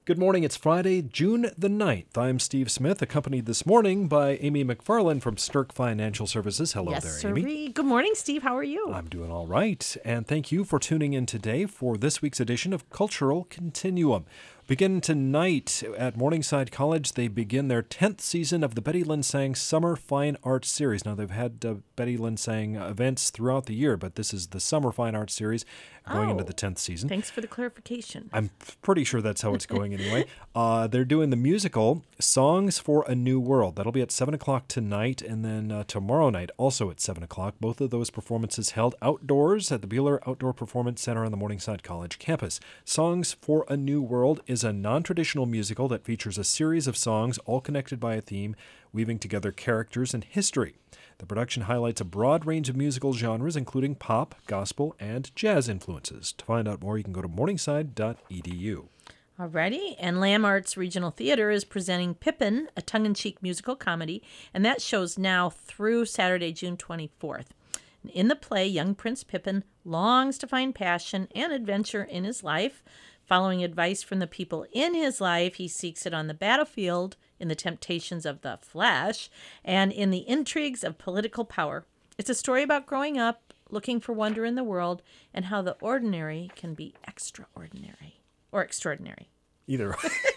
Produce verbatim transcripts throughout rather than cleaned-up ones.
Good morning. It's Friday, June the ninth. I'm Steve Smith, accompanied this morning by Amy McFarland from Stirk Financial Services. Hello yes, there, sirree. Amy. Good morning, Steve. How are you? I'm doing all right. And thank you for tuning in today for this week's edition of Cultural Continuum. Begin tonight at Morningside College. They begin their tenth season of the Betty Linsang Summer Fine Arts Series. Now, they've had uh, Betty Linsang events throughout the year, but this is the Summer Fine Arts Series going oh, into the tenth season. Thanks for the clarification. I'm pretty sure that's how it's going anyway. Uh, they're doing the musical Songs for a New World. That'll be at seven o'clock tonight, and then uh, tomorrow night also at seven o'clock. Both of those performances held outdoors at the Buehler Outdoor Performance Center on the Morningside College campus. Songs for a New World is a non-traditional musical that features a series of songs all connected by a theme, weaving together characters and history. The production highlights a broad range of musical genres, including pop, gospel, and jazz influences. To find out more, you can go to morningside dot e d u. Alrighty, and Lamb Arts Regional Theater is presenting Pippin, a tongue-in-cheek musical comedy, and that show's now through Saturday, June twenty-fourth. In the play, young Prince Pippin longs to find passion and adventure in his life. Following advice from the people in his life, he seeks it on the battlefield, in the temptations of the flesh, and in the intrigues of political power. It's a story about growing up, looking for wonder in the world, and how the ordinary can be extraordinary. Or extraordinary. Either.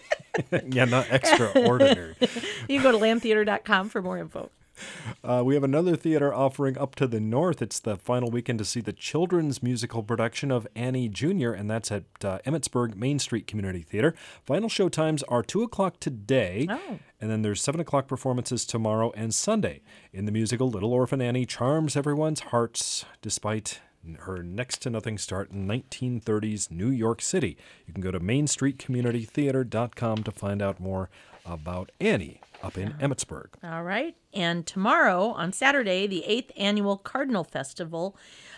Yeah, not extraordinary. You can go to lamb theater dot com for more info. Uh, we have another theater offering up to the north. It's the final weekend to see the children's musical production of Annie Junior, and that's at uh, Emmitsburg Main Street Community Theater. Final show times are two o'clock today, Oh. and then there's seven o'clock performances tomorrow and Sunday. In the musical, Little Orphan Annie charms everyone's hearts despite her next-to-nothing start in nineteen thirties New York City. You can go to main street community theater dot com to find out more about Annie up in Emmitsburg. All right. And tomorrow, on Saturday, the eighth Annual Cardinal Festival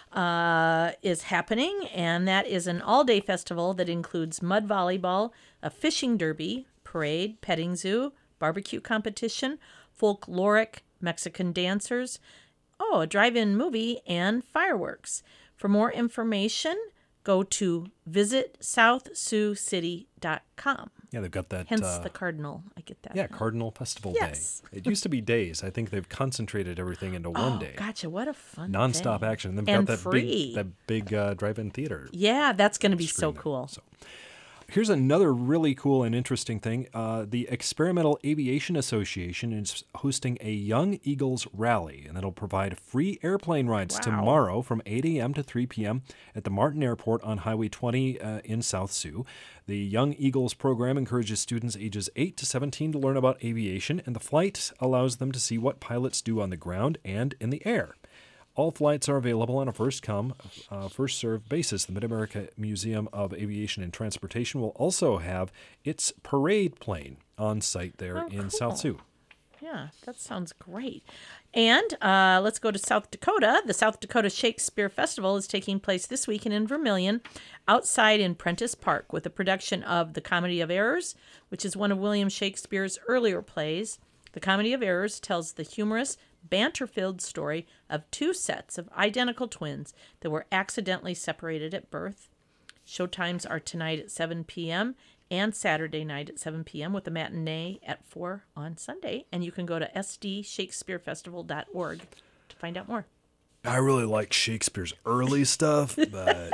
uh, is happening, and that is an all-day festival that includes mud volleyball, a fishing derby, parade, petting zoo, barbecue competition, folkloric Mexican dancers, oh, a drive-in movie, and fireworks. For more information, go to visit south sioux city dot com. Yeah, they've got that. Hence uh, the Cardinal. I get that. Yeah, Cardinal Festival Yes. Day. It used to be days. I think they've concentrated everything into one Oh, day. gotcha. What a fun Non-stop thing. action. They've And got that free. big, that big uh, drive-in theater. Yeah, that's going to be so screen there. cool. So, here's another really cool and interesting thing. Uh, the Experimental Aviation Association is hosting a Young Eagles Rally, and it'll provide free airplane rides Wow. tomorrow from eight a.m. to three p.m. at the Martin Airport on Highway twenty uh, in South Sioux. The Young Eagles program encourages students ages eight to seventeen to learn about aviation, and the flight allows them to see what pilots do on the ground and in the air. All flights are available on a first-come, uh, first-served basis. The Mid-America Museum of Aviation and Transportation will also have its parade plane on site there Oh, in cool. South Sioux. Yeah, that sounds great. And uh, let's go to South Dakota. The South Dakota Shakespeare Festival is taking place this weekend in Vermilion, outside in Prentice Park, with a production of The Comedy of Errors, which is one of William Shakespeare's earlier plays. The Comedy of Errors tells the humorous, banter-filled story of two sets of identical twins that were accidentally separated at birth. Showtimes are tonight at seven p.m. and Saturday night at seven p.m. with a matinee at four on Sunday. And you can go to s d shakespeare festival dot org to find out more. I really like Shakespeare's early stuff, but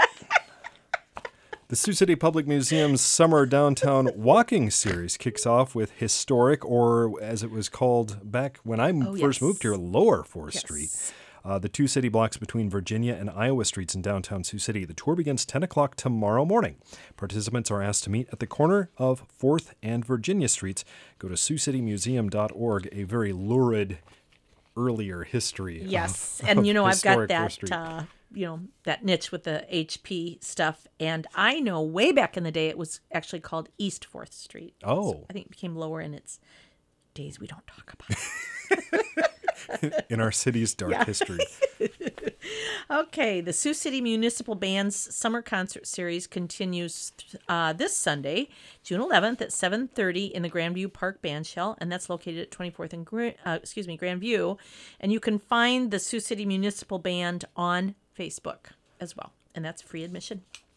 the Sioux City Public Museum's Summer Downtown Walking Series kicks off with historic, or as it was called back when I Oh, first yes. moved here, Lower fourth Yes. Street. Uh, the two city blocks between Virginia and Iowa Streets in downtown Sioux City. The tour begins ten o'clock tomorrow morning. Participants are asked to meet at the corner of fourth and Virginia Streets. Go to sioux city museum dot org, a very lurid earlier history. Yes, of, and of you know I've got historic fourth that Street. uh, you know that niche with the H P stuff, and I know way back in the day it was actually called East Fourth Street. Oh. So I think it became lower in its days we don't talk about. in our city's dark Yeah. history. Okay, the Sioux City Municipal Band's Summer Concert Series continues uh, this Sunday, June eleventh at seven thirty in the Grandview Park Bandshell, and that's located at twenty-fourth and Gra- uh, excuse me, Grandview. And you can find the Sioux City Municipal Band on Facebook as well, and that's free admission.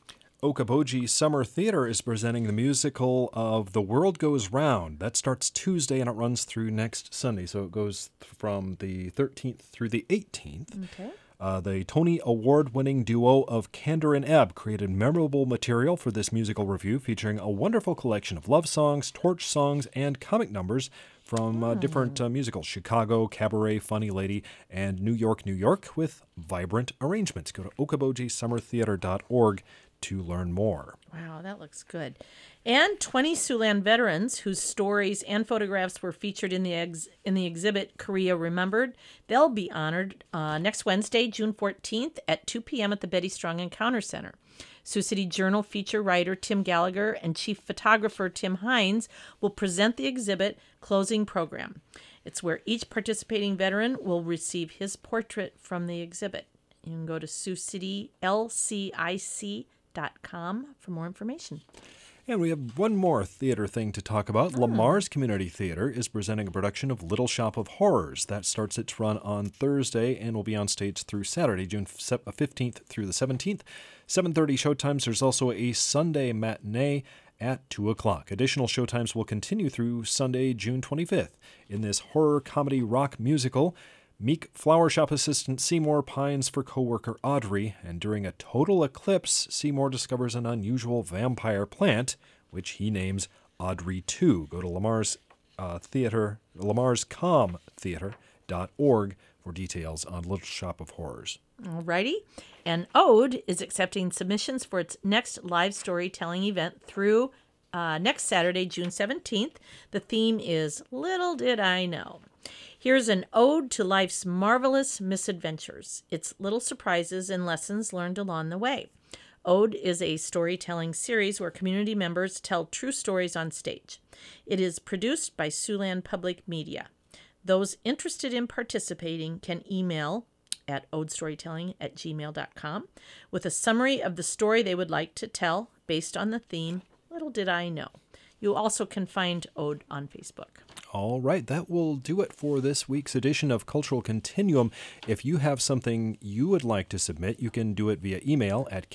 Okoboji Summer Theater is presenting the musical of The World Goes Round. That starts Tuesday and it runs through next Sunday. So it goes from the thirteenth through the eighteenth. Okay. Uh, the Tony Award-winning duo of Candor and Ebb created memorable material for this musical review, featuring a wonderful collection of love songs, torch songs, and comic numbers from uh, different uh, musicals: Chicago, Cabaret, Funny Lady, and New York, New York, with vibrant arrangements. Go to okoboji summer theater dot org to learn more. Wow, that looks good. And twenty Siouxland veterans whose stories and photographs were featured in the ex- in the exhibit Korea Remembered, they'll be honored uh, next Wednesday, June fourteenth at two p.m. at the Betty Strong Encounter Center. Sioux City Journal feature writer Tim Gallagher and chief photographer Tim Hines will present the exhibit closing program. It's where each participating veteran will receive his portrait from the exhibit. You can go to sioux city l c i c dot com for more information. And we have one more theater thing to talk about. Oh. Lamar's Community Theater is presenting a production of Little Shop of Horrors. That starts its run on Thursday and will be on stage through Saturday, June fifteenth through the seventeenth. seven thirty showtimes. There's also a Sunday matinee at two o'clock. Additional showtimes will continue through Sunday, June twenty-fifth. In this horror comedy rock musical, meek flower shop assistant Seymour pines for co-worker Audrey, and during a total eclipse, Seymour discovers an unusual vampire plant, which he names Audrey two. Go to Lamar's uh, Theater, Lamar's Com Theater dot org for details on Little Shop of Horrors. Alrighty. And Ode is accepting submissions for its next live storytelling event through uh, next Saturday, June seventeenth. The theme is Little Did I Know. Here's an ode to life's marvelous misadventures, its little surprises and lessons learned along the way. Ode is a storytelling series where community members tell true stories on stage. It is produced by Siouxland Public Media. Those interested in participating can email at odestorytelling at gmail dot com with a summary of the story they would like to tell based on the theme, Little Did I Know. You also can find Ode on Facebook. All right, that will do it for this week's edition of Cultural Continuum. If you have something you would like to submit, you can do it via email at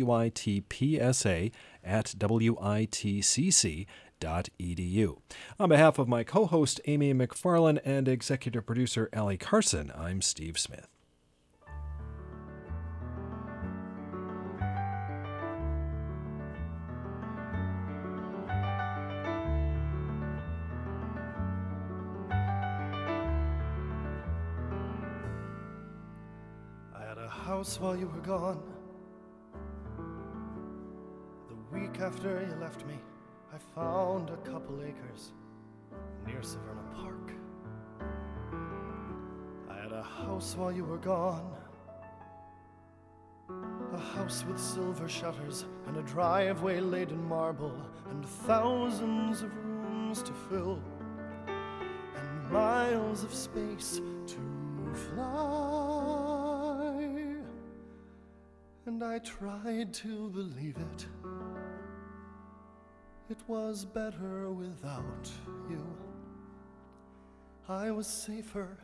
kwitpsa at witcc dot edu. On behalf of my co-host Amy McFarlane and executive producer Allie Carson, I'm Steve Smith. House while you were gone. The week after you left me, I found a couple acres near Severna Park. I had a house while you were gone, a house with silver shutters and a driveway laid in marble and thousands of rooms to fill and miles of space to fly. And I tried to believe it. It was better without you. I was safer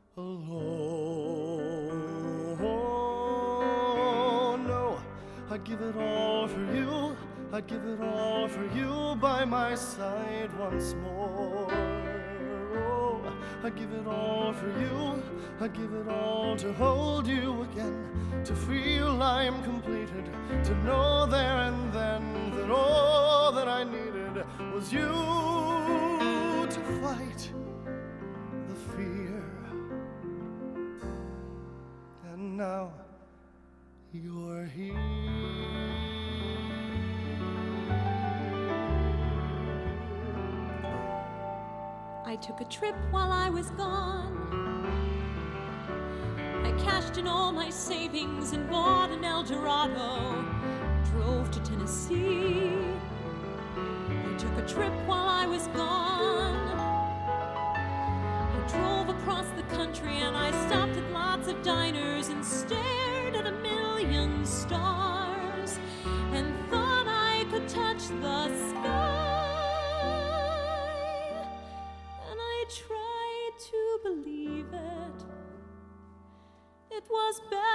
alone. No, I'd give it all for you. I'd give it all for you by my side once more. Oh, I'd give it all for you. I'd give it all to hold you again, to feel I'm completed, to know there and then that all that I needed was you to fight the fear. And now you're here. I took a trip while I was gone. I cashed in all my savings and bought an Eldorado. Drove to Tennessee. I took a trip while I was gone. I drove across the country and I stopped at lots of diners and stared at a million stars and thought I could touch the sky. And I tried to believe it. It was better